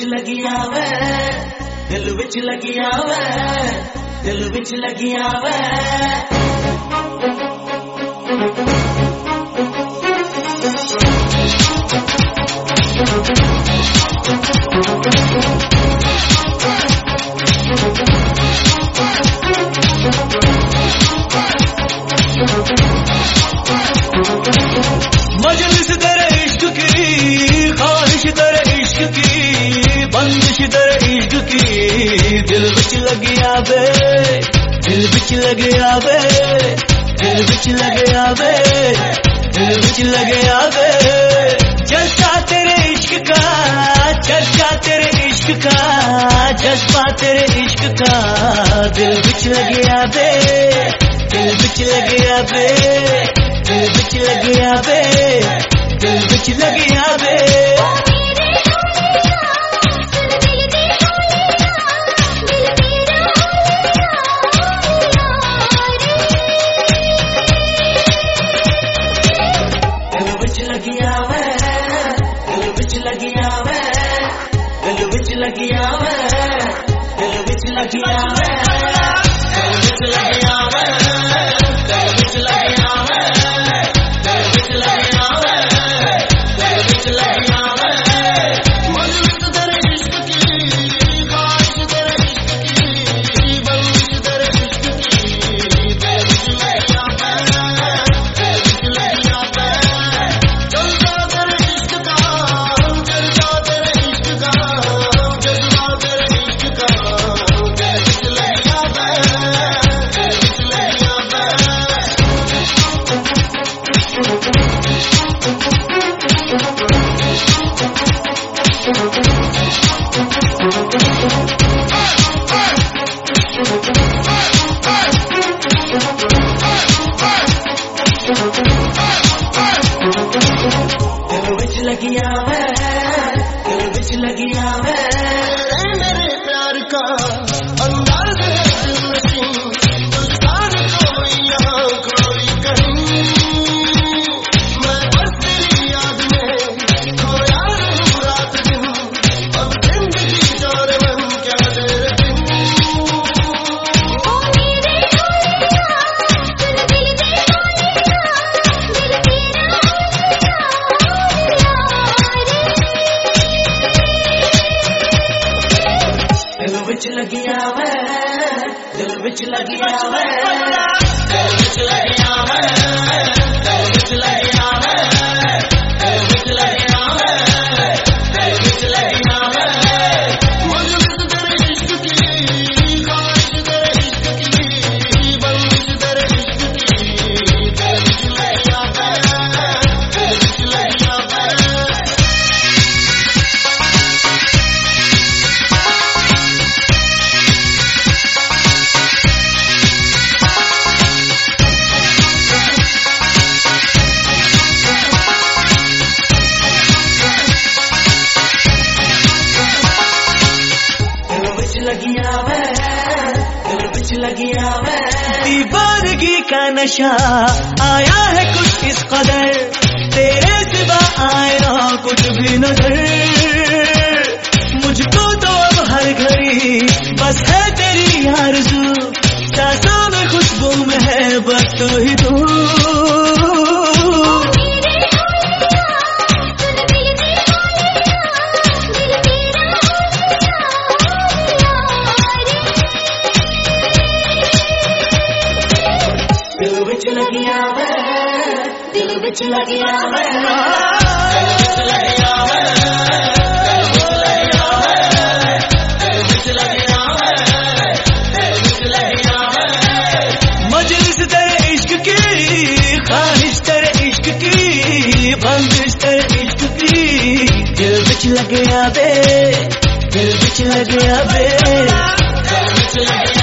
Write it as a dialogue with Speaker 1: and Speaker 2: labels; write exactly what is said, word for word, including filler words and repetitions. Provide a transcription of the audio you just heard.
Speaker 1: लगी आवे, दिल विच लगी आवे, दिल विच लगी आवे। मजलिस तेरे इश्क की, ख्वाहिश तेरे इश्क की, बंदिश तेरे इश्क की, दिल विच लगी आवे, दिल विच लगी आवे, दिल विच लगी आवे, दिल विच लगी आवे। जज्बा तेरे इश्क का, चर्चा तेरे इश्क का, जज्बा तेरे इश्क का, दिल विच लगी आवे, दिल विच लगी आवे, दिल विच लगी आवे, दिल विच लगी आवे। दिल विच लगी आवे, दिल विच लगी आवे, दिल विच लगी आवे, दिल विच लगी आवे, दिल विच लगी आवे, दिल विच लगी आवे, दिल विच लगी आवे, दिल विच लगी आवे। मजलिस तेरे इश्क की, ख्वाहिश तेरे इश्क की, बंदिश तेरे इश्क की, दिल विच लगी आवे, दिल विच लगी आवे। जज्बा तेरे इश्क का, जज्बा तेरे इश्क का, जज्बा तेरे इश्क का, दिल विच लगी आवे, दिल विच लगी आवे। दिल विच लगी आवे, दिल विच लगी आवे। मेरे प्यार का अंदाज है दिलनशीं, तुझसा कोई यहाँ कोई कहीं। मैं बस तेरी याद में खोया रहूं रात दिन, अब जिंदगी जोर मन क्या तेरे बिन। दिल विच लगी आवे, दिल विच लगी आवे, दिल विच लगी आवे, दिल विच लगी आवे, दिल विच लगी आवे, दिल विच लगी आवे। मजलिस तेरे इश्क की, ख्वाहिश तेरे इश्क की, बंदिश तेरे इश्क की, दिल विच लगी आवे, दिल विच लगी आवे। दिल विच लगी आवे, दिल विच लगी आवे। दीवानगी का नशा आया है कुछ इस कदर, तेरे सिवा आए ना कुछ भी नजर। मुझको तो अब हर घड़ी बस है तेरी आरज़ू, सांसों में खुशबू में है बस तू ही तू। दिल विच लगी आवे, दिल विच लगी आवे, दिल विच लगी आवे, दिल विच लगी आवे, दिल विच लगी आवे, दिल विच लगी आवे। मजलिस तेरे इश्क की, ख्वाहिश तेरे इश्क की, बंदिश तेरे इश्क की, दिल विच लगी आवे, दिल विच लगी आवे, दिल विच लगी